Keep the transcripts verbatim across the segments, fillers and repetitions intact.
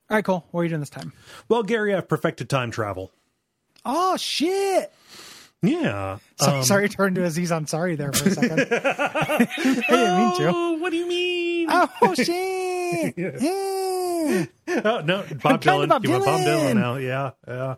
All right, cool. What are you doing this time? Well, Gary, I've perfected time travel. Oh, shit. Yeah. So, um, sorry, turned to Aziz Ansari there for a second. I didn't mean to. Oh, what do you mean? Oh, shit. Yeah. Oh, no, Bob Kind Dylan. of Bob You want Bob Dylan. Dylan now? Yeah, yeah.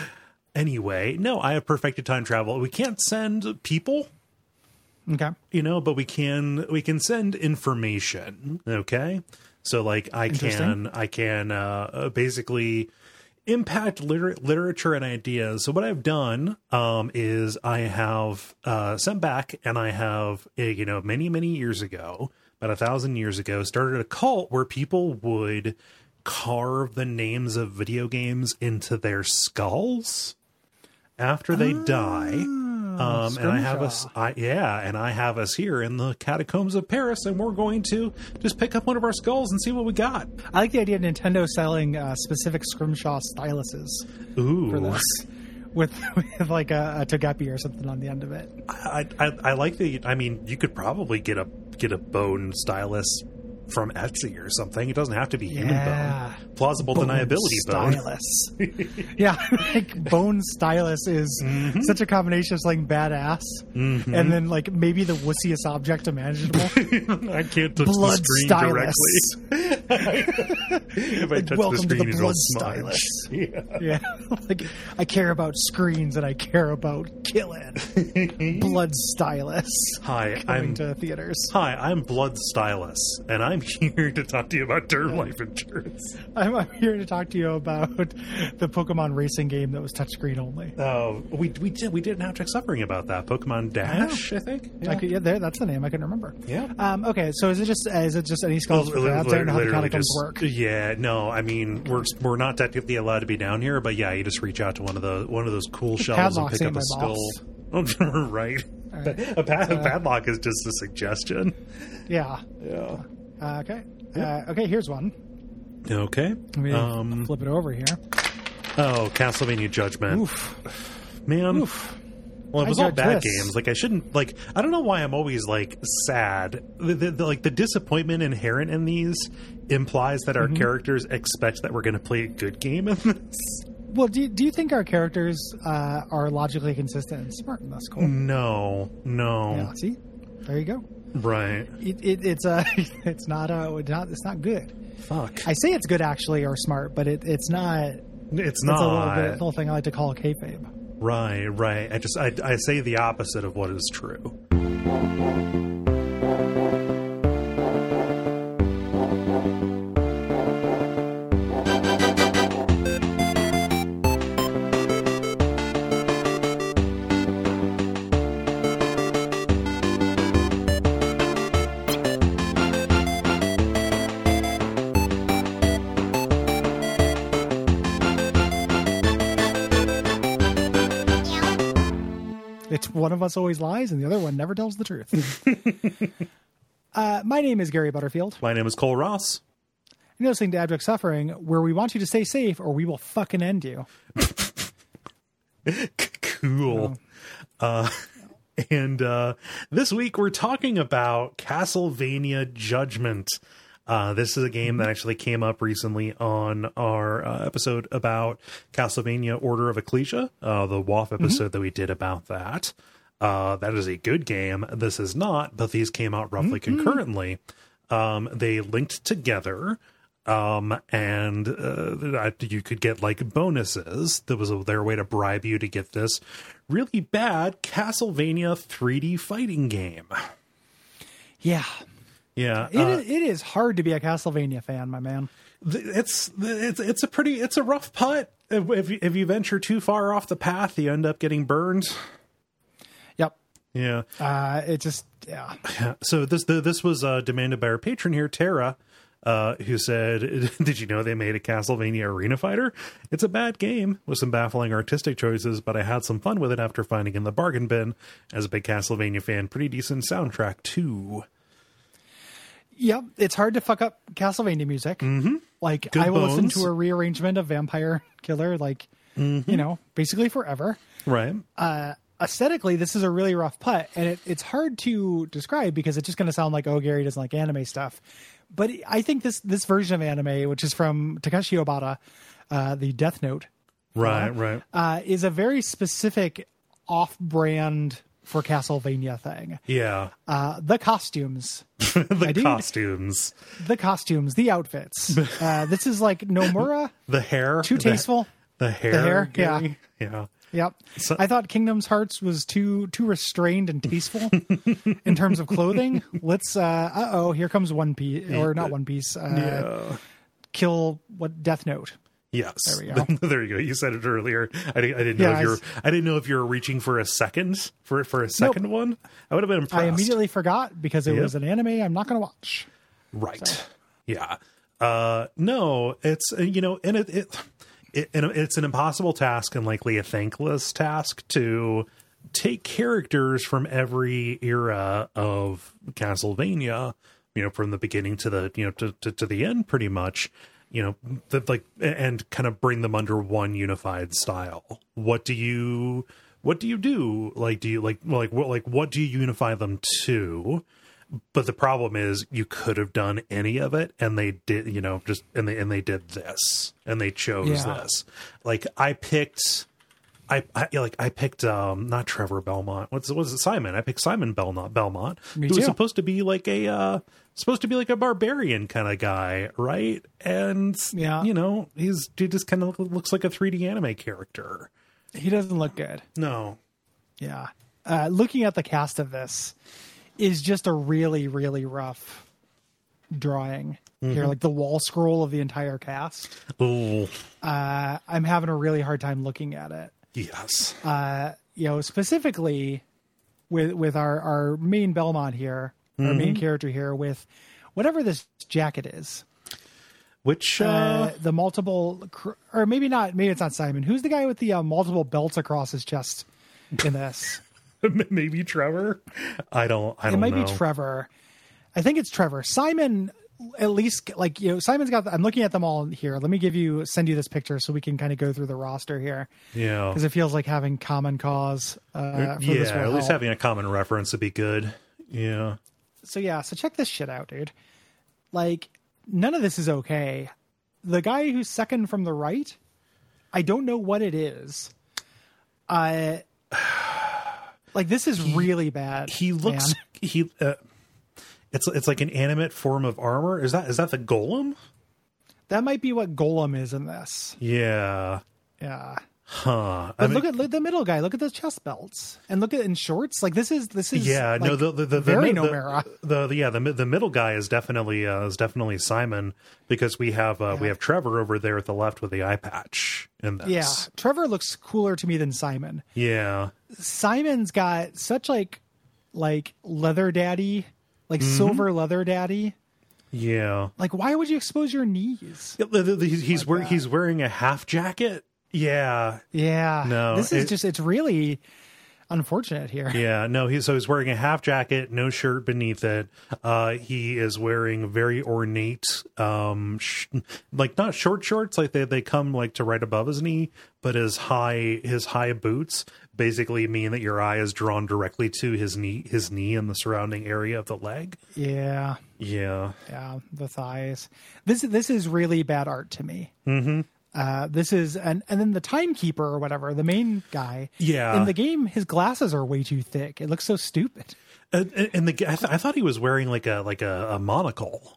Anyway, no, I have perfected time travel. We can't send people, Okay. you know, but we can we can send information. Okay, so like I can I can uh, basically impact liter- literature and ideas. So what I've done um, is I have uh, sent back, and I have uh, you know many many years ago, about a thousand years ago, started a cult where people would carve the names of video games into their skulls after they Oh, die. Um, and I have us, I, yeah, and I have us here in the catacombs of Paris, and we're going to just pick up one of our skulls and see what we got. I like the idea of Nintendo selling uh, specific Scrimshaw styluses Ooh, for this. With, with like a, a Togepi or something on the end of it. I, I, I like the. I mean, you could probably get a get a bone stylus from Etsy or something. It doesn't have to be human Yeah. bone. Plausible Bone deniability bone. stylus. Yeah, like bone stylus is Mm-hmm. such a combination of something badass Mhm. and then like maybe the wussiest object imaginable. I can't touch Blood the screen stylus. directly. If I Like, touch welcome the to the screen, it'll blood smudge. stylus. Yeah. Yeah, like I care about screens and I care about killing. Blood stylus. Hi, Coming I'm to theaters. Hi, I'm Blood Stylus, and I'm here to talk to you about term life insurance. I'm, I'm here to talk to you about the Pokemon racing game that was touchscreen only. Oh, we we did we didn't have to suffering about that Pokemon Dash, I, think. I could, yeah, there, that's the name. I couldn't remember. Yeah. Um, okay, so is it just uh, is it just any skulls for grabs? I don't know how the Literally catacombs just- work. Yeah, no, I mean we're we're not technically allowed to be down here, but yeah, you just reach out to one of the one of those cool shells and padlocks pick up ain't a my skull. boss. Right. right. A, pad, Uh, a padlock is just a suggestion. Yeah. Yeah. Uh, okay. Uh, okay. Here's one. Okay. Let me Um, flip it over here. oh, Castlevania Judgment. Oof. Man. Oof. Well, it I was all judge bad this. games. Like I shouldn't like. I don't know why I'm always like sad. The, the, the, like the disappointment inherent in these implies that our Mm-hmm. characters expect that we're going to play a good game in this. Well, do you, do you think our characters uh, are logically consistent and smart? And that's cool. No, no, Yeah. See, there you go. right? It, it, it's uh, it's not uh, it's not it's not good. Fuck, I say it's good actually or smart, but it, it's not. it's It's not. a little bit little thing I like to call a kayfabe. Right, right. I just I, I say the opposite of what is true. It's one of us always lies and the other one never tells the truth. uh, my name is Gary Butterfield. My name is Cole Ross. You're listening to Abject Suffering, where we want you to stay safe or we will fucking end you. Cool. Uh, and uh, this week we're talking about Castlevania Judgment. Uh, this is a game that actually came up recently on our uh, episode about Castlevania Order of Ecclesia, uh, the W O F episode that we did about that. Uh, that is a good game. This is not, but these came out roughly concurrently. Um, they linked together. Um, and, uh, you could get like bonuses. There was a, their way to bribe you to get this really bad Castlevania three D fighting game. Yeah. Yeah. It, uh, is, it is hard to be a Castlevania fan, my man. th- it's, it's, it's a pretty, it's a rough putt. If, if you, if you venture too far off the path, you end up getting burned. Yep. Yeah. Uh, it just, yeah. Yeah. So this, the, this was, uh, demanded by our patron here, Tara. Uh, who said, did you know they made a Castlevania Arena Fighter? It's a bad game with some baffling artistic choices, but I had some fun with it after finding in the bargain bin. As a big Castlevania fan, pretty decent soundtrack too. Yep. It's hard to fuck up Castlevania music. Mm-hmm. Like, Good I will listen bones. to a rearrangement of Vampire Killer, like, Mm-hmm. you know, basically forever. Right. Uh, aesthetically, this is a really rough putt, and it, it's hard to describe because it's just going to sound like, oh, Gary doesn't like anime stuff. but I think this this version of anime, which is from Takeshi Obata, uh, the Death Note, Right, uh, right. uh, is a very specific off-brand for Castlevania thing. Yeah. Uh, the costumes, the costumes. the costumes, the outfits. Uh, this is like Nomura. The hair. Too the, tasteful. The hair. The hair, Gary. yeah. Yeah. Yep. So- I thought Kingdom's Hearts was too too restrained and tasteful in terms of clothing. Let's uh uh oh, here comes One Piece or not One Piece. Uh Yeah. kill what Death Note. Yes. There we go. There you go. You said it earlier. I, didn't- I didn't know Yeah, if you were I- I didn't know if you were reaching for a second for for a second one. I would have been impressed. I immediately forgot because it Yep. was an anime I'm not going to watch. Right. So. Yeah. Uh no, it's uh, you know, and it it, it and it's an impossible task and likely a thankless task to take characters from every era of Castlevania, you know, from the beginning to the, you know, to to, to the end pretty much, you know, that like and kind of bring them under one unified style. What do you what do you do? Like do you like like what like what do you unify them to? But the problem is you could have done any of it and they did, you know, just and they and they did this and they chose Yeah. this. Like I picked I, I like I picked um not Trevor Belmont. What's what's it Simon? I picked Simon Belmont Belmont, Me who was too. supposed to be like a uh supposed to be like a barbarian kind of guy, right? And Yeah. you know, he's he just kind of looks like a three D anime character. He doesn't look good. No. Yeah. Uh looking at the cast of this is just a really really rough drawing. Mm-hmm. Here like the wall scroll of the entire cast. Oh, Uh I'm having a really hard time looking at it. yes. Uh, you know, specifically with with our our main Belmont here, our Mm-hmm. main character here, with whatever this jacket is, Which uh, uh, the multiple, cr- or maybe not, maybe it's not Simon. Who's the guy with the uh, multiple belts across his chest in this? maybe Trevor? I don't I It don't might know. be Trevor. I think it's Trevor. Simon, at least, like, you know, Simon's got, the, I'm looking at them all here. Let me give you, send you this picture so we can kind of go through the roster here. Yeah. Because it feels like having common cause. Uh, for yeah, this will at least help. having a common reference would be good. Yeah. So yeah, so check this shit out, dude. Like, none of this is okay. The guy who's second from the right, I don't know what it is. Uh, like, this is really bad. He looks man. he uh, it's it's like an animate form of armor. Is that is that the golem? That might be what Golem is in this. Yeah. Yeah. Huh. But I mean, look at look at the middle guy. Look at those chest belts, and look at in shorts. Like this is this is yeah, no like, the the the, very the, Nomura. the, the yeah the the middle guy is definitely uh, is definitely Simon because we have uh, we have Trevor over there at the left with the eye patch in this. Yeah, Trevor looks cooler to me than Simon. Yeah. Simon's got such like like leather daddy, like silver leather daddy. Yeah. Like, why would you expose your knees? Yeah, the- the- He's Like wear, that. he's wearing a half jacket. Yeah. Yeah, No, this is it- just it's really unfortunate here. Yeah, no, he's so he's wearing a half jacket, no shirt beneath it. Uh, he is wearing very ornate, um, sh- like not short shorts, like they they come like to right above his knee, but his high his high boots basically mean that your eye is drawn directly to his knee, his knee, and the surrounding area of the leg. Yeah, Yeah, yeah, the thighs. This this is really bad art to me. mm-hmm. Uh, this is and and then the timekeeper or whatever, the main guy. Yeah. In the game, his glasses are way too thick. It looks so stupid. and, and the I, th- I thought he was wearing like a like a, a monocle.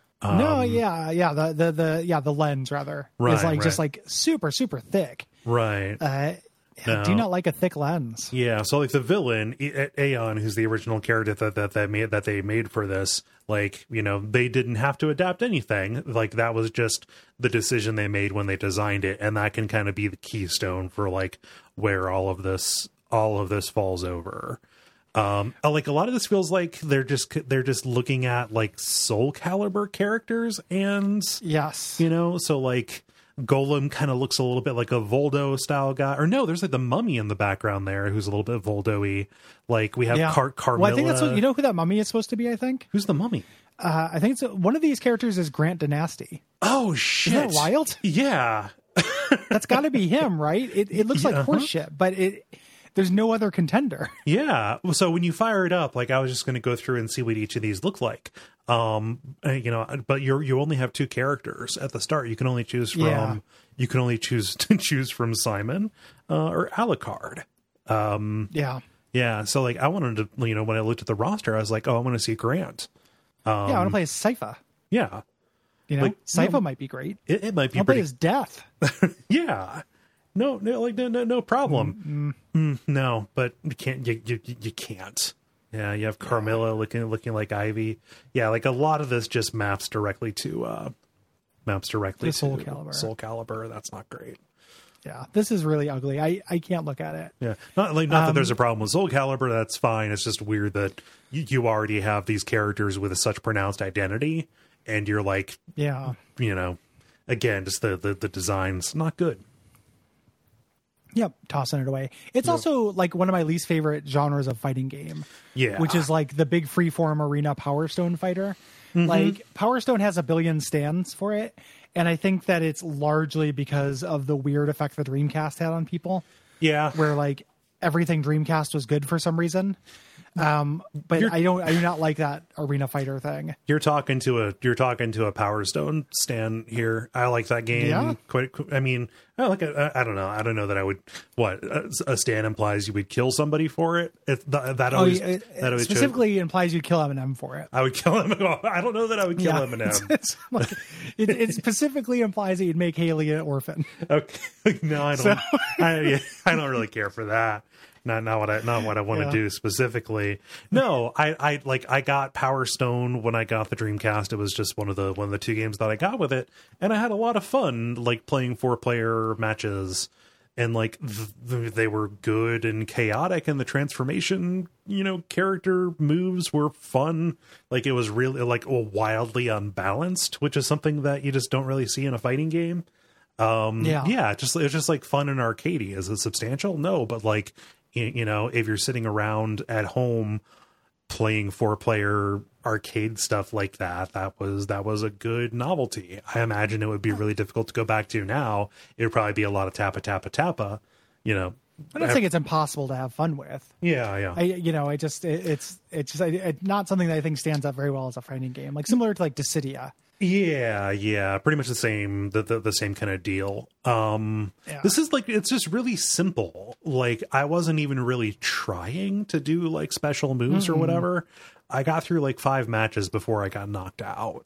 no, yeah, yeah, the the the yeah the lens rather is Right, like just right. like super super thick. Right. Uh, No. I do not like a thick lens. Yeah, so like the villain, A- Aeon, who's the original character that that that made that they made for this, like, you know, they didn't have to adapt anything. Like that was just the decision they made when they designed it, and that can kind of be the keystone for like where all of this all of this falls over. Um, like a lot of this feels like they're just they're just looking at like Soul Calibur characters, and Yes. you know, so like Golem kind of looks a little bit like a Voldo style guy, or no, there's like the mummy in the background there who's a little bit Voldo-y. Like we have Yeah. Car- Carmilla. Well, I think that's what, you know who that mummy is supposed to be. I think. Who's the mummy? Uh, I think it's one of these characters is Grant Dynasty. Oh shit! Isn't that wild? Yeah, That's got to be him, right? It it looks like Yeah, uh-huh. horse shit, but it there's no other contender. Yeah. So when you fire it up, like I was just going to go through and see what each of these look like. Um, uh, you know, but you're, you only have two characters at the start. You can only choose from, Yeah. you can only choose to choose from Simon, uh, or Alucard. Um, Yeah. yeah. So like I wanted to, you know, when I looked at the roster, I was like, oh, I want to see Grant. Um, yeah, I want to play as Sypha. Yeah. You know, Like, Sypha no, might be great. It, it might be I'll play pretty. as Death. Yeah. No, no, like no, no, no problem. Mm, no, but you can't. You, you, you can't. Yeah, you have Carmilla looking looking like Ivy. Yeah, like a lot of this just maps directly to uh maps directly To to Soul Calibur. Soul Calibur. That's not great. Yeah, this is really ugly. I, I can't look at it. Yeah, not like not that Um, there's a problem with Soul Calibur. That's fine. It's just weird that you, you already have these characters with a such pronounced identity, and you're like, Yeah. you know, again, just the the, the design's not good. Yep, tossing it away. It's also like one of my least favorite genres of fighting game. Yeah. Which is like the big freeform arena Power Stone fighter. Mm-hmm. Like Power Stone has a billion stands for it, and I think that it's largely because of the weird effect the Dreamcast had on people, Yeah, where like everything Dreamcast was good for some reason. Um, but You're- I don't I do not like that arena fighter thing. You're talking to a you're talking to a Power Stone stan here. I like that game. Yeah. Quite. I mean, I like. A, I don't know. I don't know that I would. What a, a stan implies you would kill somebody for it. It that, that always oh, it, that always specifically implies you kill Eminem for it. I would kill him. I don't know that I would kill Yeah. Eminem. It's like- it, it specifically implies that you'd make Haley an orphan. Okay. No, I don't. I, yeah, I don't really care for that. Not not what I not what I want to Yeah. do specifically. No, I, I like I got Power Stone when I got the Dreamcast. It was just one of the one of the two games that I got with it, and I had a lot of fun like playing four player matches, and like th- th- they were good and chaotic, and the transformation you know character moves were fun. Like it was really like wildly unbalanced, which is something that you just don't really see in a fighting game. Um, Yeah. yeah, just it's just like fun and arcadey. Is it substantial? No, but like you, you know, if you're sitting around at home playing four player arcade stuff like that, that was that was a good novelty. I imagine it would be really difficult to go back to now. It would probably be a lot of tappa tappa tappa. You know, I don't think it's impossible to have fun with. yeah, yeah, I, you know, I just it, it's it's just I, it, not something that I think stands up very well as a fighting game, like similar to like Dissidia. yeah, yeah. Pretty much the same, the the, the same kind of deal. Um, Yeah. This is like it's just really simple. Like I wasn't even really trying to do like special moves Mm-hmm. or whatever. I got through like five matches before I got knocked out.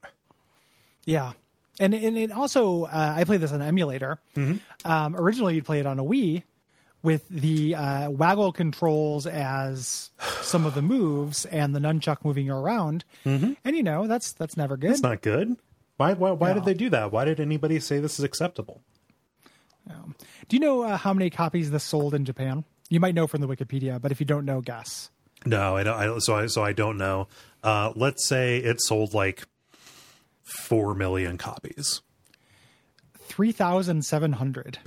Yeah, and and it also uh, I played this on an emulator. Mm-hmm. Um, originally, you'd play it on a Wii with the uh, waggle controls as some of the moves and the nunchuck moving you around. Mm-hmm. And you know that's that's never good. It's not good. Why? Why? Why No. did they do that? Why did anybody say this is acceptable? Do you know uh, how many copies this sold in Japan? You might know from the Wikipedia, but if you don't know, guess. No, I don't. I, so I so I don't know. Uh, let's say it sold like four million copies. Three thousand seven hundred.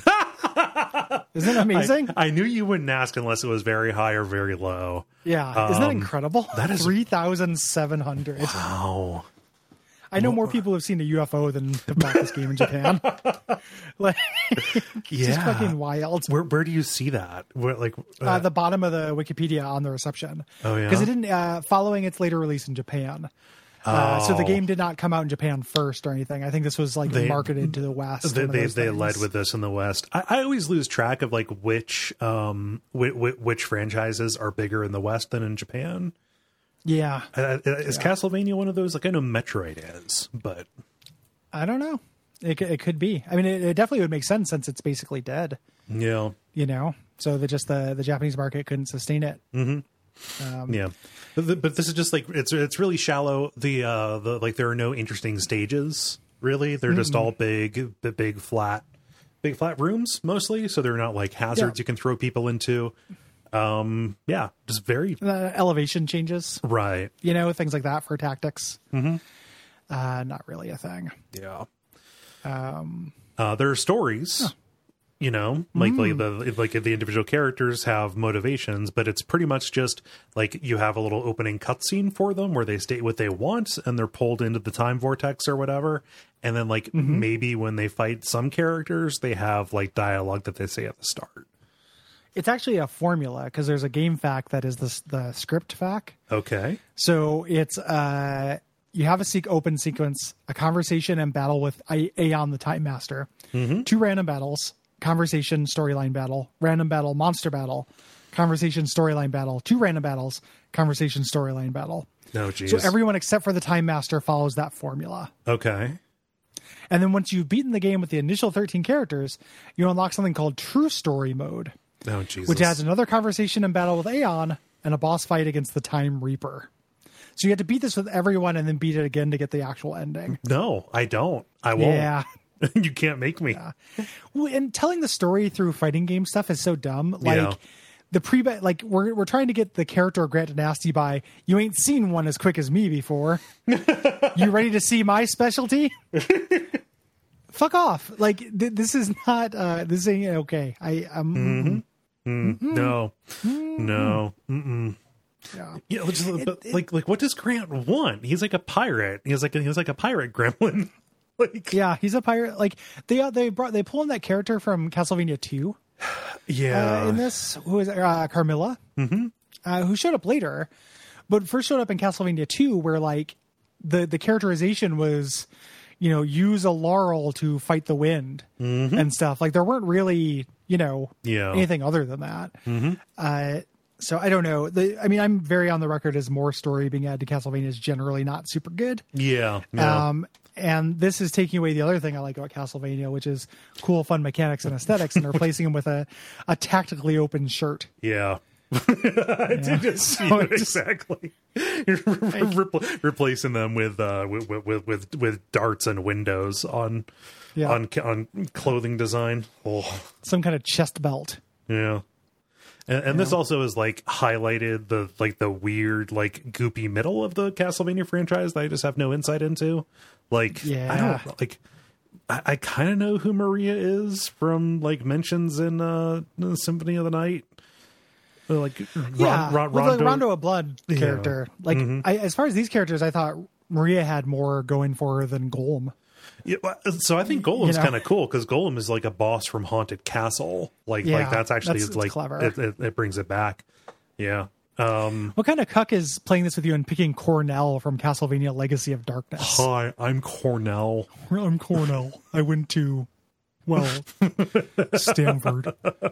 Isn't that amazing? I, I knew you wouldn't ask unless it was very high or very low. yeah, isn't that Um, incredible? that is- three thousand seven hundred. Wow. I know more people have seen a U F O than have bought this game in Japan. Like, it's just Yeah. fucking wild. Where where do you see that? Where like uh, Uh, the bottom of the Wikipedia on the reception. Oh, yeah? Because it didn't, uh, following its later release in Japan. Uh, So the Oh. game did not come out in Japan first or anything. I think this was like They- marketed to the West. they one of they, those they things. led with this in the West. I, I always lose track of like which um which, which franchises are bigger in the West than in Japan. Yeah. Uh, is Castlevania one of those? Like I know Metroid is, but I don't know. It, c- it could be. I mean, it, it definitely would make sense since it's basically dead, yeah, you know? So the, just the, the Japanese market couldn't sustain it. yeah. But, the, but this is just like it's it's really shallow. The uh the like there are no interesting stages really. They're just all big, the big flat, big flat rooms mostly. So they're not like hazards Yeah. you can throw people into. Um, yeah, just very Uh, elevation changes, right. you know, things like that for tactics. Mm-hmm. Uh, not really a thing. Yeah. Um, uh, there are stories, you know, like like the like the individual characters have motivations, but it's pretty much just like you have a little opening cutscene for them where they state what they want and they're pulled into the time vortex or whatever. And then like maybe when they fight some characters, they have like dialogue that they say at the start. It's actually a formula because there's a game fact that is the the script fact. Okay. So it's uh, you have a seek open sequence, a conversation and battle with Aeon the Time Master, mm-hmm. two random battles, conversation storyline battle, random battle monster battle, conversation storyline battle, two random battles, conversation storyline battle. Oh, geez. So everyone except for the Time Master follows that formula. Okay. And then once you've beaten the game with the initial thirteen characters, you unlock something called True Story Mode. Oh, Jesus. Which adds another conversation and battle with Aeon and a boss fight against the Time Reaper. So you have to beat this with everyone and then beat it again to get the actual ending. No, I don't. I won't. Yeah. You can't make me. Yeah. Well, and telling the story through fighting game stuff is so dumb. Like Yeah. the pre like we're we're trying to get the character of Grant Nasty by you ain't seen one as quick as me before. You ready to see my specialty? Fuck off. Like th- this is not uh this ain't okay. I um mm-hmm. Mm, no, Mm-hmm. no, mm-mm. Yeah, yeah. Just, it, but, it, like, like, what does Grant want? He's like a pirate. He's like, a, he's like a pirate gremlin. Like, yeah, he's a pirate. Like they uh, they brought they pull in that character from Castlevania two. Yeah, uh, in this, who is uh, Carmilla, mm-hmm. uh, who showed up later, but first showed up in Castlevania two, where like the the characterization was, you know, use a laurel to fight the wind mm-hmm. and stuff. Like there weren't really, you know, yeah. anything other than that. Mm-hmm. Uh, so I don't know. The, I mean, I'm very on the record as more story being added to Castlevania is generally not super good. Yeah. yeah. Um, and this is taking away the other thing I like about Castlevania, which is cool, fun mechanics and aesthetics, and replacing them with a, a tactically open shirt. Yeah. I did just see So it just- exactly. Repl- replacing them with, uh, with with with with darts and windows on Yeah. on on clothing design. Oh, Some kind of chest belt. yeah. And, and this also is like highlighted the like the weird like goopy middle of the Castlevania franchise that I just have no insight into. Like Yeah. I don't like. I, I kind of know who Maria is from like mentions in uh, the Symphony of the Night. Uh, Like Ron, Yeah, Ron, well, Rondo. the Rondo of Blood character. Like Mm-hmm. I, as far as these characters, I thought Maria had more going for her than Golem. Yeah, well, so I think Golem's You know? kind of cool because Golem is like a boss from Haunted Castle. Like, Yeah, like that's actually that's- it's like clever. It, it, it brings it back. Yeah. Um, What kind of cuck is playing this with you and picking Cornell from Castlevania Legacy of Darkness? Hi, I'm Cornell. I'm Cornell. I went to, well, Stanford.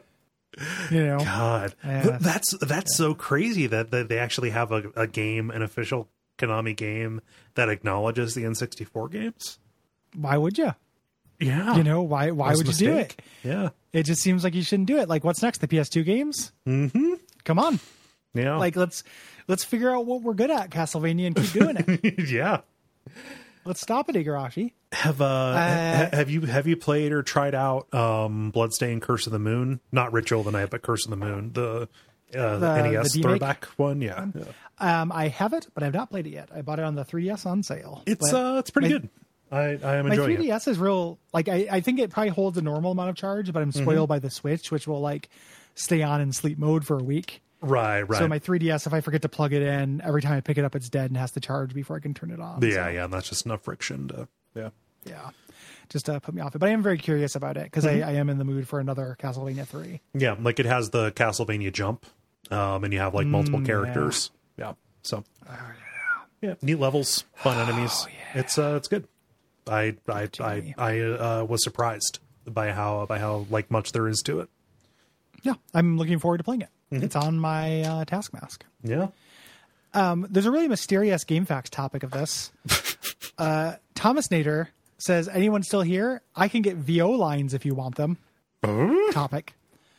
You know, God, Yeah. Th- that's that's so crazy that, that they actually have a, a game, an official Konami game that acknowledges the N sixty-four games. why would you? Yeah, You know, why why That's would a you do it? mistake. Yeah, It just seems like you shouldn't do it. Like, what's next? The P S two games? mm-hmm. Come on. Yeah, Like, let's let's figure out what we're good at, Castlevania, and keep doing it. yeah. Let's stop it, Igarashi. Have uh, ha- have you have you played or tried out um Bloodstained Curse of the Moon? Not Ritual of the Night, but Curse of the Moon, the uh, The- N E S the remake? throwback one. Yeah, yeah. Um, I have it, but I've not played it yet. I bought it on the three D S on sale. It's But uh, it's pretty my- good. I I am My enjoying three it. D S is real. Like, I, I think it probably holds a normal amount of charge, but I'm Mm-hmm. spoiled by the Switch, which will like stay on in sleep mode for a week. Right, right. So my three D S, if I forget to plug it in, every time I pick it up, it's dead and has to charge before I can turn it on. yeah, So, yeah. And that's just enough friction to yeah. yeah. Just uh, put me off it. But I am very curious about it because Mm-hmm. I, I am in the mood for another Castlevania three. Yeah, like it has the Castlevania jump, um, and you have like multiple characters. Yeah. So, yeah, neat levels, fun enemies. It's uh, it's good. I I I I uh, was surprised by how by how like much there is to it. Yeah, I'm looking forward to playing it. Mm-hmm. It's on my uh, task mask. Yeah. Um, there's a really mysterious GameFAQs topic of this. uh, Thomas Nader says, anyone still here? I can get V O lines if you want them. Topic.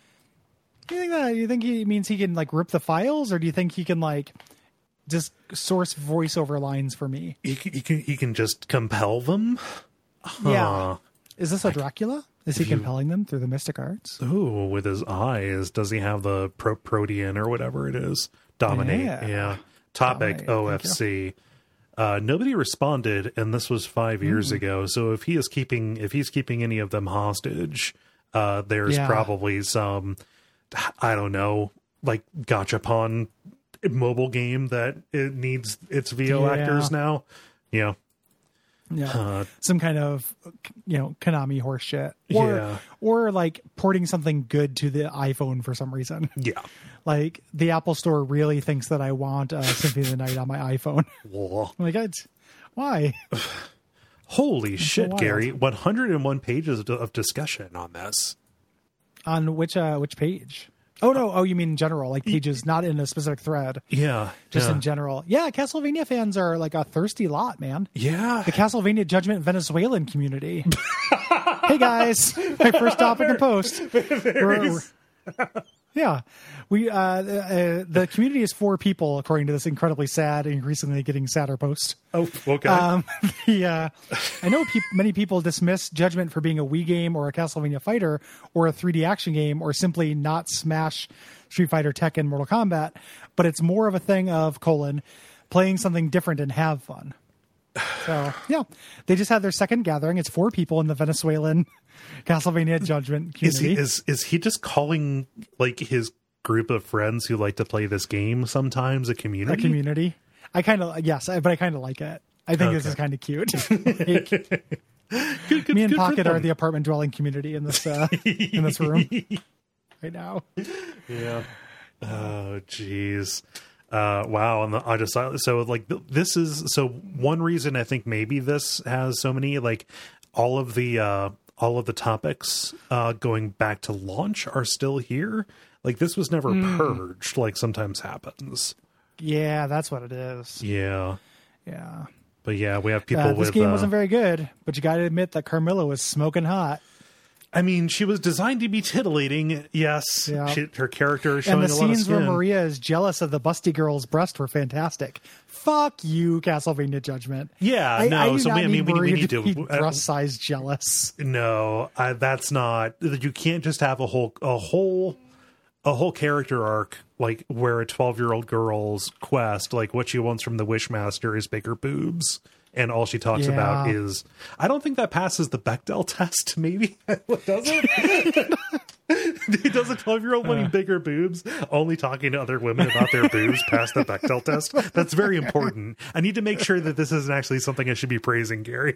Do you think that? You think he means he can like rip the files, or do you think he can like just source voiceover lines for me? He can, he can he can just compel them. Yeah. Is this a Dracula? Is he compelling them through the mystic arts? Ooh, with his eyes, does he have the pro- protean or whatever it is? Dominate. Yeah. Yeah. Topic Dominate, O thank F C. Uh, nobody responded, and this was five years ago. So if he is keeping, if he's keeping any of them hostage, uh, there's Yeah. probably some, I don't know, like gachapon mobile game that it needs its V O Yeah. actors now. Yeah. Yeah, Uh, some kind of, you know, Konami horse shit, or Yeah. or like porting something good to the iPhone for some reason. yeah. Like the Apple Store really thinks that I want uh, Symphony of the Night on my iPhone. Whoa. I'm like, it's, why? Holy shit, wild. Gary! one hundred one pages of, of discussion on this. On which uh, which page? Oh no! Oh, you mean in general, like pages, not in a specific thread, Yeah, just yeah. in general. Yeah, Castlevania fans are like a thirsty lot, man. Yeah. The Castlevania Judgment Venezuelan community. Hey guys, my first topic in post. We're- we're- yeah, we uh, uh, the community is four people, according to this incredibly sad, increasingly getting sadder post. Oh, okay. Um, the, uh, I know peop many people dismiss Judgment for being a Wii game or a Castlevania fighter or a three D action game or simply not Smash, Street Fighter, Tekken, Mortal Kombat, but it's more of a thing of colon playing something different and have fun. So yeah, they just had their second gathering. It's four people in the Venezuelan Castlevania Judgment is community. he is is he just calling like his group of friends who like to play this game sometimes a community? A community. I kind of yes, I- but I kind of like it. I think this Okay. is kind of cute. Like, Good, good, me and good for Pocket are them. the apartment dwelling community in this uh, in this room right now. Yeah. Oh, jeez. Uh, wow. And the, I just saw, so like th- this is, so one reason I think maybe this has so many, like all of the, uh, all of the topics, uh, going back to launch are still here. Like this was never Hmm. purged, like sometimes happens. Yeah, that's what it is. Yeah. Yeah, But yeah, we have people uh, this with, game uh, wasn't very good, but you got to admit that Carmilla was smoking hot, I mean, she was designed to be titillating. Yes. Yeah. She, her character is showing and the a lot of scenes where skin. Maria is jealous of the busty girl's breast were fantastic. Fuck you, Castlevania Judgment. Yeah, I, no, I do so not we- I mean, need we- we Maria need to to- be uh, breast size jealous. No, I, that's not. You can't just have a whole a whole a whole character arc like where a twelve year old girl's quest, like what she wants from the Wishmaster, is bigger boobs, and all she talks Yeah. about is. I don't think that passes the Bechdel test. Maybe what does it? Does a twelve year old wanting bigger boobs only talking to other women about their boobs pass the Bechdel test? That's very important. I need to make sure that this isn't actually something I should be praising, Gary.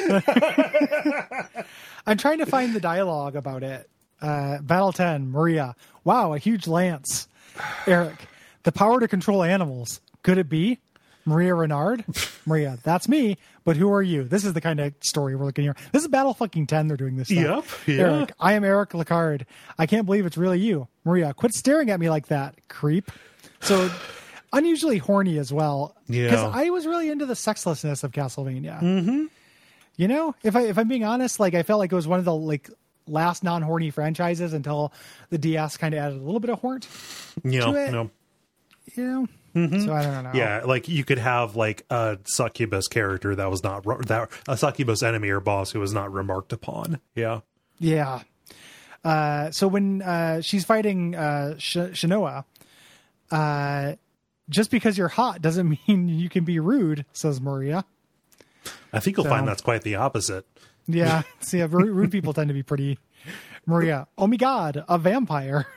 I'm trying to find the dialogue about it. Uh, Battle ten, Maria. Wow, a huge lance. Eric, the power to control animals. Could it be? Maria Renard? Maria, that's me, but who are you? This is the kind of story we're looking here. This is Battle fucking ten, they're doing this stuff. Yep, yeah. Eric, I am Eric Licard. I can't believe it's really you. Maria, quit staring at me like that, creep. So, unusually horny as well. Yeah. Because I was really into the sexlessness of Castlevania. Mm-hmm. You know, if I if I'm being honest, like I felt like it was one of the like last non-horny franchises until the D S kind of added a little bit of horn. You know, To it. no. You know, so I don't know. Yeah, like you could have like a succubus character that was not that a succubus enemy or boss who was not remarked upon. Yeah, Yeah. Uh, so when uh, she's fighting uh, Sh- Shinoa, uh, just because you're hot doesn't mean you can be rude, says Maria. I think you'll So- find that's quite the opposite. Yeah. See, yeah, rude, rude people tend to be pretty. Maria, oh my God, a vampire.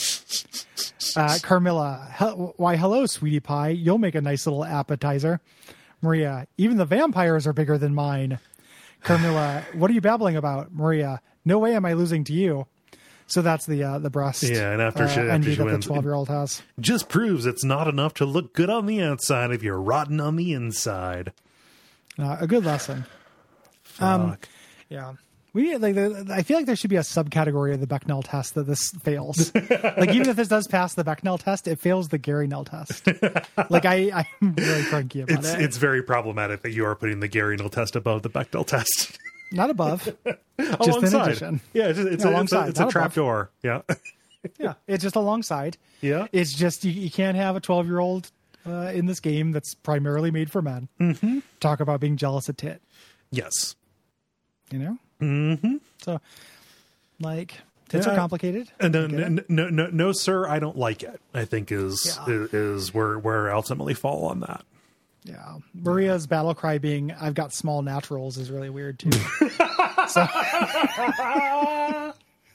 Uh, Carmilla, "Hel- why, hello, sweetie pie. You'll make a nice little appetizer. Maria, even the vampires are bigger than mine. Carmilla, what are you babbling about? Maria, no way am I losing to you. So that's the uh, the breast. Yeah, and after uh, she- after envy she that the wins- twelve year old has. Just proves it's not enough to look good on the outside if you're rotten on the inside. Uh, a good lesson. Um, Fuck. Yeah. We need, like the, I feel like there should be a subcategory of the Bechdel test that this fails. Like even if this does pass the Bechdel test, it fails the Gary Null test. Like I, I'm really cranky about It's it. it's very problematic that you are putting the Gary Null test above the Bechdel test. Not above, just in Alongside. addition. Yeah, it's, it's, Yeah, a, it's a, alongside, it's a not trap above. door. Yeah. Yeah, it's just alongside. Yeah. It's just you, you can't have a twelve year old uh, in this game that's primarily made for men. Mm-hmm. Talk about being jealous of tit. Yes. You know. Mm-hmm. So, like, tits Yeah. are complicated. And I no, get it. no, no, no, no, sir, I don't like it. I think is Yeah. is, is where where I ultimately fall on that. Yeah, Maria's battle cry being "I've got small naturals" is really weird too. so,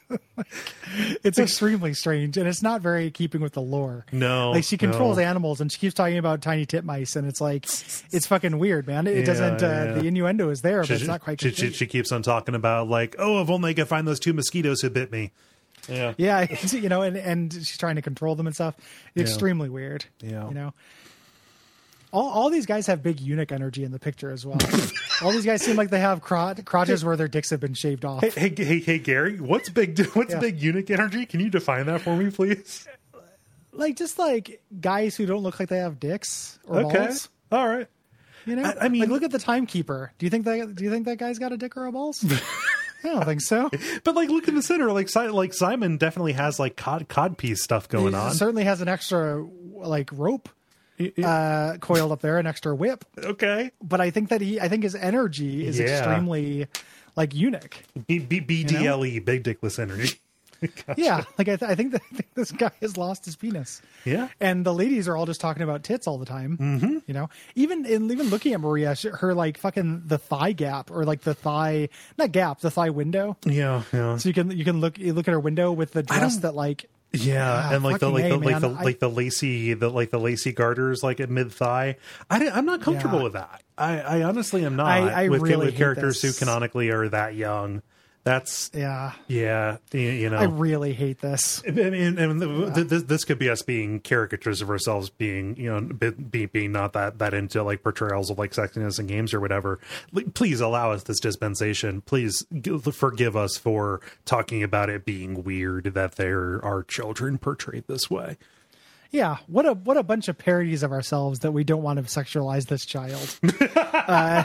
It's extremely strange, and it's not very keeping with the lore. No, like she controls no. animals, and she keeps talking about tiny titmice, and it's like it's fucking weird, man. It Yeah, doesn't. Uh, yeah. The innuendo is there, She, but it's not quite. she, she, complete. she keeps on talking about like, oh, if only I could find those two mosquitoes who bit me. Yeah, Yeah, it's, you know, and and she's trying to control them and stuff. Extremely weird. Yeah. You know. All, all these guys have big eunuch energy in the picture as well. All these guys seem like they have crotch, crotches where their dicks have been shaved off. Hey, hey, hey, hey, Gary, what's big? What's Yeah. big eunuch energy? Can you define that for me, please? Like just like guys who don't look like they have dicks or Okay, balls. all right. You know, I- I mean- like look at the timekeeper. Do you think that? Do you think that guy's got a dick or a balls? I don't think so. But like, look in the center. Like, Si- like Simon definitely has like cod codpiece stuff going He on. certainly has an extra like rope uh, coiled up there, an extra whip. Okay, But I think that he, I think his energy is Yeah. extremely like eunuch. B B B D L E, big dickless energy. Gotcha. Yeah, like I, th- I think that I think this guy has lost his penis. Yeah. And the ladies are all just talking about tits all the time. Mm-hmm. You know, even in even looking at Maria, she, her like fucking the thigh gap or like the thigh not gap, the thigh window. Yeah, yeah. So you can you can look you look at her window with the dress don't- that like Yeah, Ah, and like the like fucking the A, like the man. I- like the lacy the like the lacy garters like at mid thigh. I didn't- I'm not comfortable Yeah. with that. I, I honestly am not. I- I with, really with hate characters this. who canonically are that young. That's yeah. yeah, you, you know. I really hate this. I mean, and the, th this, this could be us being caricatures of ourselves, being you know, be, be, being not that that into like portrayals of like sexiness in games or whatever. Like, please allow us this dispensation. Please g- forgive us for talking about it being weird that there are children portrayed this way. Yeah, what a what a bunch of parodies of ourselves that we don't want to sexualize this child. uh,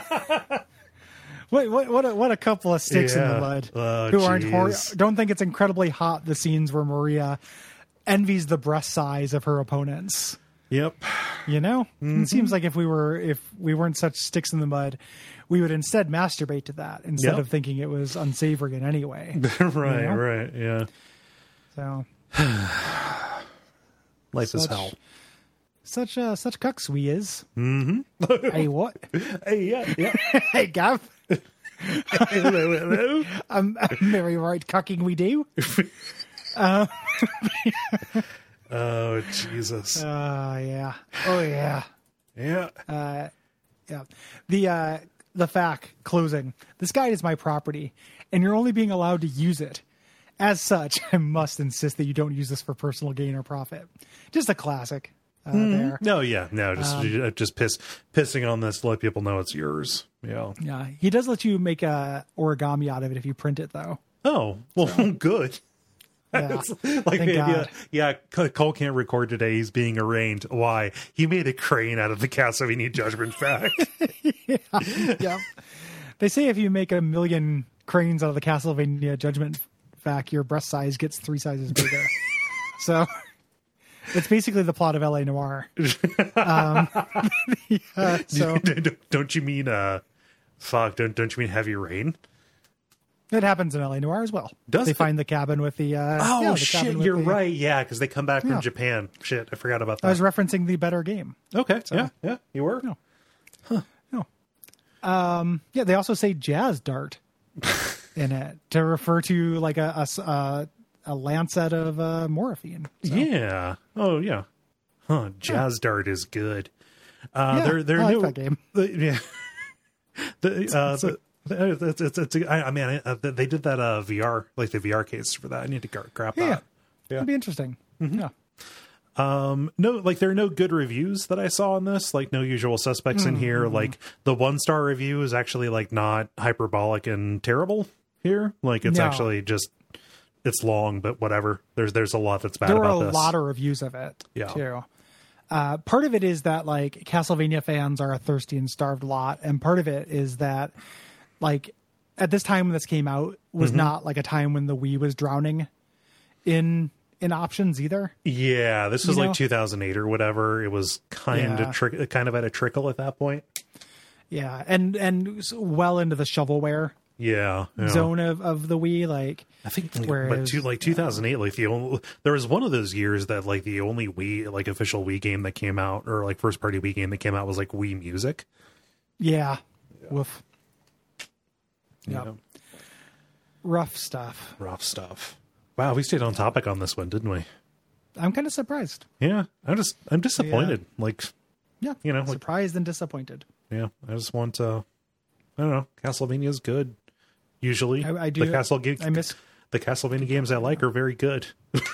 what what what a, what a couple of sticks in Yeah. the mud Oh, who aren't hor- jeez. don't think it's incredibly hot the scenes where Maria envies the breast size of her opponents. Yep. You know, Mm-hmm. it seems like if we were if we weren't such sticks in the mud, we would instead masturbate to that instead Yep. of thinking it was unsavory in any way. right. You know? Right. Yeah. So Life is Such- hell. such uh such cucks we is. Mm-hmm. Hey, what? Hey, yeah. Yeah. Hey, Gav. hello, hello. I'm, I'm very right cucking we do. Oh Jesus. Uh yeah. Oh yeah. Yeah. Yeah. The uh the F A Q closing. This guide is my property, and you're only being allowed to use it. As such, I must insist that you don't use this for personal gain or profit. Just a classic uh, there. No, yeah, no, just Um, uh, just piss pissing on this to let people know it's yours. Yeah. Yeah. He does let you make a origami out of it if you print it, though. Oh, well, good. Yeah. Like, Thank yeah, God. yeah, Cole Cole can't record today. He's being arraigned. Why? He made a crane out of the Castlevania Judgment fact. Yeah. They say if you make a million cranes out of the Castlevania Judgment fact, your breast size gets three sizes bigger. So it's basically the plot of L A Noire. Um, yeah, so Don't you mean uh, fuck? Don't don't you mean Heavy Rain? it happens in L A Noire as well. Does they it? find the cabin with the uh, Oh yeah, the shit, cabin with you're the- right. Yeah, because they come back Yeah. from Japan. Shit, I forgot about that. I was referencing the better game. okay, yeah, yeah, you were. No. No. Um, yeah, they also say jazz dart in it to refer to like a a, s- a- a lancet of uh, morphine. So, Yeah. Oh yeah. Huh. Jazz Dart is good. Uh, Yeah, they're they're I like new. that game. The, yeah. the, uh, the, it's, it's, it's, I, I mean, I, they did that uh, V R, like the V R case for that. I need to gra- grab Yeah, that. it'd be interesting. Mm-hmm. Yeah. Um, no, like there are no good reviews that I saw on this. Like no usual suspects in here. Mm-hmm. Like the one star review is actually like not hyperbolic and terrible here. Like it's No. actually just it's long, but whatever. There's there's a lot that's bad There were about a this. lot of reviews of it Yeah. too. Uh, part of it is that like Castlevania fans are a thirsty and starved lot, and part of it is that like at this time when this came out was Mm-hmm. not like a time when the Wii was drowning in in options either. Yeah, this was You like know? two thousand eight or whatever. It was kind Yeah. of trick, kind of at a trickle at that point. Yeah, and and well into the shovelware Yeah, yeah. zone of, of the Wii, like I think, like, but whereas- two, like two thousand eight, like the only there was one of those years that like the only Wii like official Wii game that came out or like first party Wii game that came out was like Wii Music. yeah, woof, You Yep. know, rough stuff. rough stuff. Wow, we stayed on topic on this one, didn't we? I'm kind of surprised. Yeah, I'm just I'm disappointed. Yeah. Like, yeah, you know, like, surprised and disappointed. Yeah, I just want uh I don't know. Castlevania is good. Usually, I, I do. The Castle ga- I miss the Castlevania games I like are very good.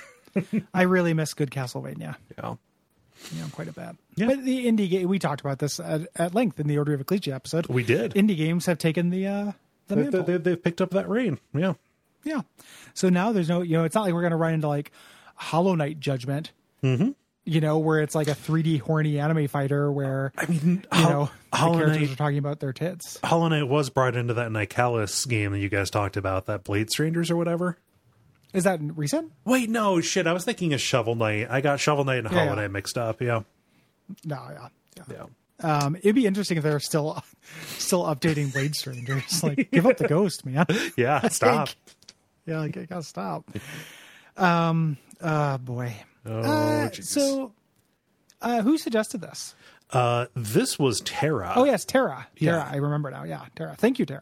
I really miss good Castlevania. Yeah, you know, quite a bit. Yeah. But the indie game, we talked about this at, at length in the Order of Ecclesia episode. We did. Indie games have taken the uh, the they, mantle. They, they've picked up that reign. Yeah, yeah. So now there's no, you know, it's not like we're going to run into like Hollow Knight Judgment. Mm-hmm. You know, where it's like a three D horny anime fighter where, I mean, you Ho- know, Hollow the characters Knight, are talking about their tits. Hollow Knight was brought into that Nicalis game that you guys talked about, that Blade Strangers or whatever. Is that recent? Wait, no, shit. I was thinking of Shovel Knight. I got Shovel Knight and Yeah, Hollow yeah. Knight mixed up. Yeah. No, yeah. Yeah. Yeah. Um, it'd be interesting if they're still still updating Blade Strangers. Like, give up the ghost, man. Yeah. Stop. Yeah, like, I gotta stop. Um, uh, boy. Oh, Uh, jeez. so, uh, who suggested this? Uh, this was Terra. Oh, yes, Tara. Tara, Yeah. I remember now. Yeah, Tara. Thank you, Tara.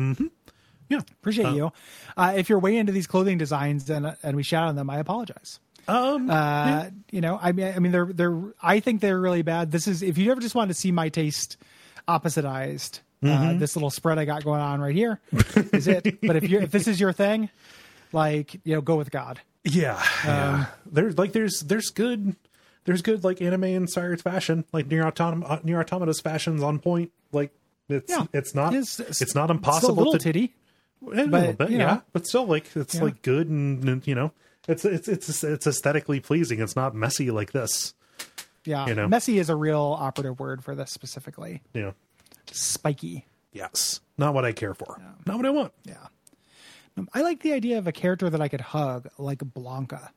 Yeah. Appreciate Uh, you. Uh, if you're way into these clothing designs and and we shout on them, I apologize. Um, Uh, you know, I mean, I mean, they're they're. I think they're really bad. This is if you ever just want to see my taste oppositeized. Uh, this little spread I got going on right here is it. But if you if this is your thing, like, you know, go with God. yeah. yeah. There's like, there's, there's good, there's good like anime inspired fashion, like Near Autom- Near Automata's fashion's on point. Like, it's, Yeah. it's not, It's- it's, it's- not It's a impossible little to titty. A little but, bit, you yeah, know. but still, like it's Yeah. like good and, and you know, it's it's it's it's aesthetically pleasing. It's not messy like this. Yeah, You know. messy is a real operative word for this specifically. You know, Spiky. yes, not what I care for. Not what I want. Yeah. Um, I like the idea of a character that I could hug, like Blanca.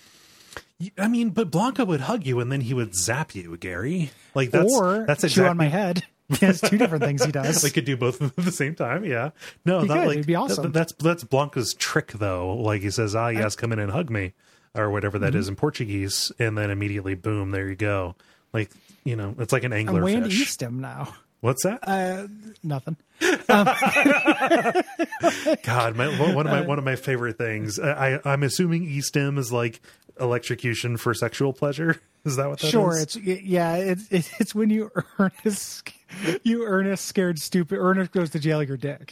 I mean, but Blanca would hug you and then he would zap you, Gary. Like that's or that's chew exactly, on my head. He has two different things he does. They could do both at the same time. Yeah, no, He that could. like It'd be awesome. that- that's that's Blanca's trick though. Like he says, "Ah, yes, come in and hug me," or whatever that Mm-hmm. is in Portuguese, and then immediately, boom, there you go. Like you know, it's like an angler I'm way into fish. Eastham now. What's that? Uh, nothing. God, my, one one of my one of my favorite things. I, I I'm assuming E-stim is like electrocution for sexual pleasure. Is that what that Sure, is? it's yeah, it's it's when you earn a sc- you earn a scared stupid. Ernest goes to jail. Your dick.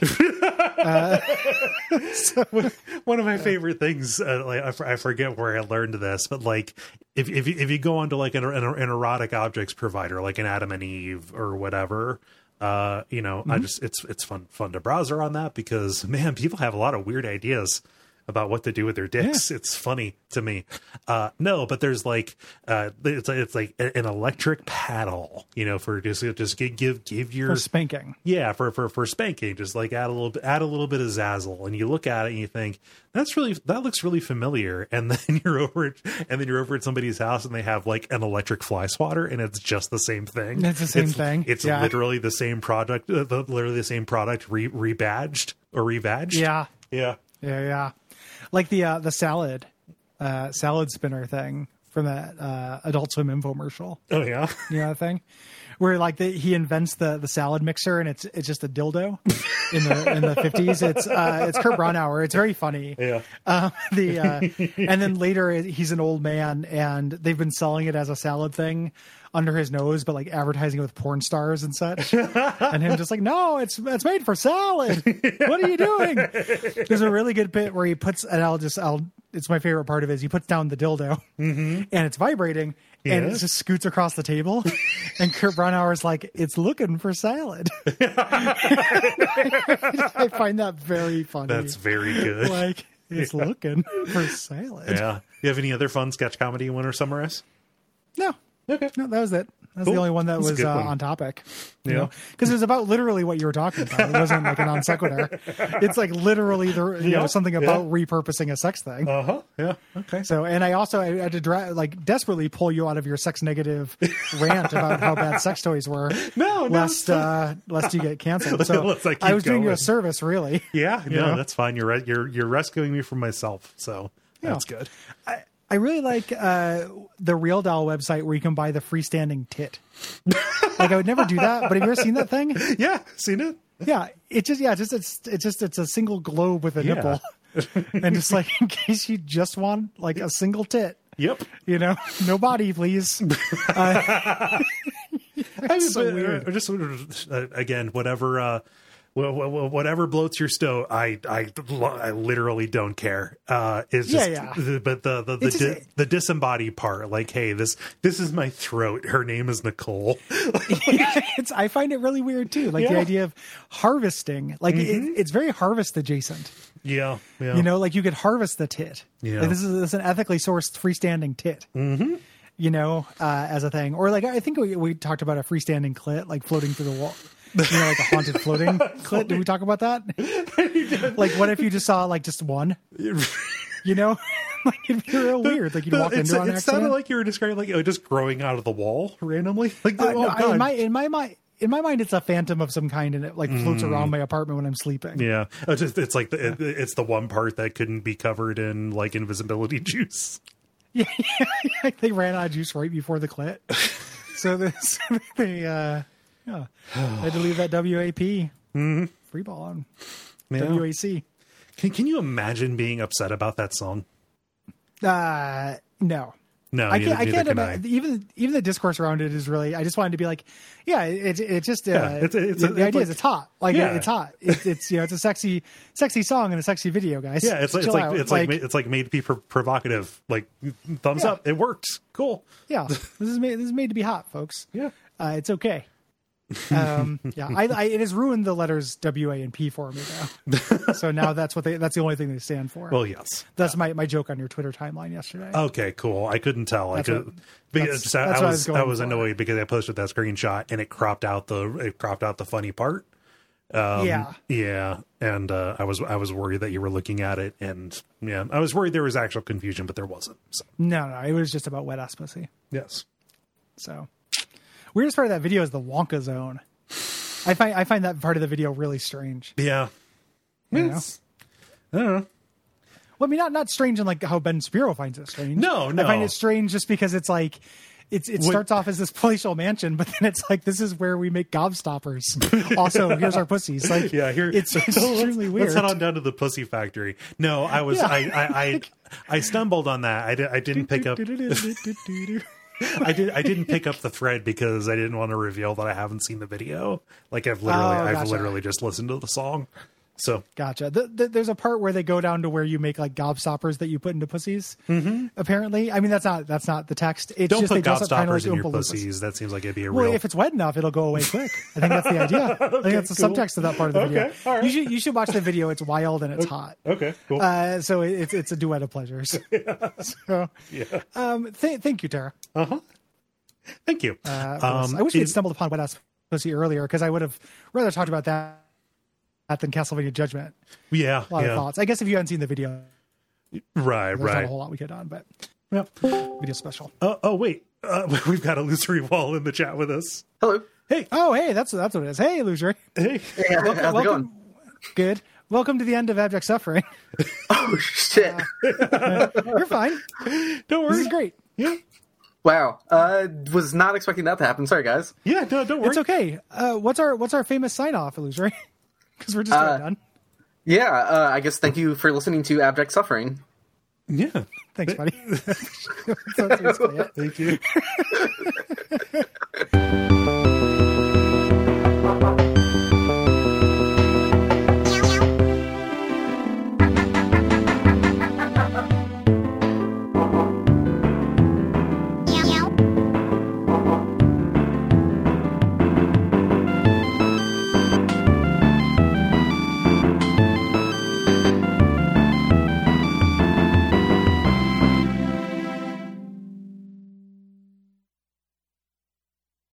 One of my favorite things. Uh, like I, f- I forget where I learned this, but like if if you, if you go onto like an, an, an erotic objects provider, like an Adam and Eve or whatever. Uh, you know, I just it's it's fun fun to browse on that because man, people have a lot of weird ideas about what to do with their dicks. It's funny to me. Uh, no, but there's like uh, it's it's like an electric paddle, you know, for just just give give give your For spanking. yeah for for for spanking. Just like add a little bit add a little bit of zazzle, and you look at it and you think that's really that looks really familiar, and then you're over it, and then you're over at somebody's house and they have like an electric fly swatter, and it's just the same thing. It's the same thing. It's Yeah. literally the same product, uh, the, literally the same product re rebadged or rebadged. Yeah, yeah. yeah, yeah. Like the uh, the salad uh, salad spinner thing from that uh, Adult Swim infomercial. Oh yeah. You know that thing where like the, he invents the, the salad mixer and it's it's just a dildo in the in the fifties. It's uh, it's Kurt Braunauer. It's very funny. Yeah. Um, the uh, and then later he's an old man and they've been selling it as a salad thing under his nose, but like advertising it with porn stars and such. And him just like, no, it's it's made for salad. What are you doing? There's a really good bit where he puts, and I'll just I'll. It's my favorite part of it. Is he puts down the dildo and it's vibrating and Yeah. it just scoots across the table. And Kurt Braunauer is like, it's looking for salad. I find that very funny. That's very good. like it's looking for salad. Yeah. You have any other fun sketch comedy you want to summarize? No. Okay. No, that was it. That's Cool. the only one that That's a was good uh, one. on topic. You Yeah. know, because it was about literally what you were talking about. It wasn't like a non sequitur. It's like literally the you Yeah, know something about yeah. repurposing a sex thing. Uh huh. Yeah. Okay. So, and I also I had to dra- like desperately pull you out of your sex negative rant about how bad sex toys were. No, no, lest uh, lest you get canceled. So Let's, like, I keep was doing you going. a service, really. Yeah. You No, know? that's fine. You're re- you're you're rescuing me from myself. So Yeah. that's good. I, I really like uh, the Real Doll website where you can buy the freestanding tit. Like I would never do that, but have you ever seen that thing? Yeah. Seen it? Yeah, it just yeah, just it's it's just it's a single globe with a Yeah. nipple. and just like in case you just want like a single tit. Yep. You know, no body, please. Uh, I mean, so but, weird. uh, just uh, again, whatever, uh, wh- wh- whatever bloats your stove. I, I, I literally don't care. Uh, it's just, Yeah, yeah. but the the the, It's just- di- the disembodied part, like, hey, this this is my throat. Her name is Nicole. it's I find it really weird too. Like the Yeah. idea of harvesting, like it, it's very harvest adjacent. Yeah, yeah. You know, like you could harvest the tit. Yeah. Like this is this is an ethically sourced freestanding tit. Mm-hmm. You know, uh, as a thing, or like I think we, we talked about a freestanding clit, like floating through the wall. You know, like a haunted floating clit. Did we talk about that? Like, what if you just saw like just one? You know, like it'd be real weird. Like you'd walk It's- into it on it accident. sounded like you were describing like oh, just growing out of the wall randomly. Like, Uh, oh no, I- god, in my in my mind. In my mind, it's a phantom of some kind, and it like floats around my apartment when I'm sleeping. yeah. It's, just, it's like the, it, it's the one part that couldn't be covered in like invisibility juice. Yeah, yeah, they ran out of juice right before the clit, so this they uh, yeah, they had to leave that W A P Mm-hmm. free ball on Yeah. W A C. Can Can you imagine being upset about that song? Uh, no, No, I neither, can't. I neither can't can imagine. Even even the discourse around it is really. I just wanted to be like, yeah, it it just uh, Yeah, it's a- it's the, a- the it's idea like- is it's hot. Like Yeah. it's hot. It's, it's you know it's a sexy sexy song and a sexy video, guys. Yeah, it's, it's Chill like out. it's like, ma- it's like made to be pro- provocative. Like thumbs Yeah. up, it works. Cool. Yeah, this is made this is made to be hot, folks. Yeah. Uh, it's okay. Um, yeah, I, I, it has ruined the letters W, A, and P for me now. So now that's what they. That's the only thing they stand for. Well, yes. That's my, my joke on your Twitter timeline yesterday. Okay, cool. I couldn't tell. I That's could. what- because that's- I, that's I what I was was going I was for. annoyed because I posted that screenshot and it cropped out the it cropped out the funny part. Um, Yeah. yeah, and uh, I was I was worried that you were looking at it, and yeah, I was worried there was actual confusion, but there wasn't. So No, no, it was just about wet ass pussy. yes, So weirdest part of that video is the Wonka zone. I find I find that part of the video really strange. yeah, You know? It's- I don't know. Well, I mean, not not strange in like how Ben Spiro finds it strange. No, no. I find it strange just because it's like it's it What- starts off as this palatial mansion, but then it's like this is where we make gobstoppers. Also, here's our pussies. Like, Yeah, here it's let's- extremely weird. Let's head on down to the Pussy Factory. No, I was Yeah. I, I I I stumbled on that. I, did, I didn't pick up. I did. I didn't pick up the thread because I didn't want to reveal that I haven't seen the video. Like I've literally, Oh, I've gotcha. literally just listened to the song. So Gotcha. The, the, there's a part where they go down to where you make like gobstoppers that you put into pussies. Mm-hmm. Apparently, I mean that's not that's not the text. It's don't just put they dress up kind of gobstoppers like in your Oompa Loompas. pussies. That seems like it'd be a Well, real. if it's wet enough, it'll go away quick. I think that's the idea. I think that's the cool. subtext of that part of the video. Okay, all right. You should you should watch the video. It's wild and it's hot. okay, cool. Uh, so it- it's it's a duet of pleasures. So, yeah. um, th- thank you, Tara. Uh huh. Thank you. Uh, for this. um, I wish we had is- stumbled upon Wet Ass Pussy earlier because I would have rather talked about that than Castlevania Judgment. yeah. A lot yeah. of thoughts. I guess if you hadn't seen the video, Right. there's not a Right. whole lot we could on, but Yeah. video special. Oh. Oh. Wait. Uh, we've got Illusory Wall in the chat with us. Hello. Hey. Oh, hey, that's that's what it is. Hey, Illusory. Hey. Hey, how's, how's it Welcome. going? Good. Welcome to the end of Abject Suffering. Oh shit! You're fine. Don't worry. This is great. Yeah. Wow. Uh, was not expecting that to happen. Sorry, guys. Yeah. No. Don't worry. It's okay. Uh, what's our what's our famous sign off, Illusory? Because we're just Uh, about done. Yeah. Uh, I guess thank you for listening to Abject Suffering. Yeah. Thanks, buddy. That's basically it. Thank you.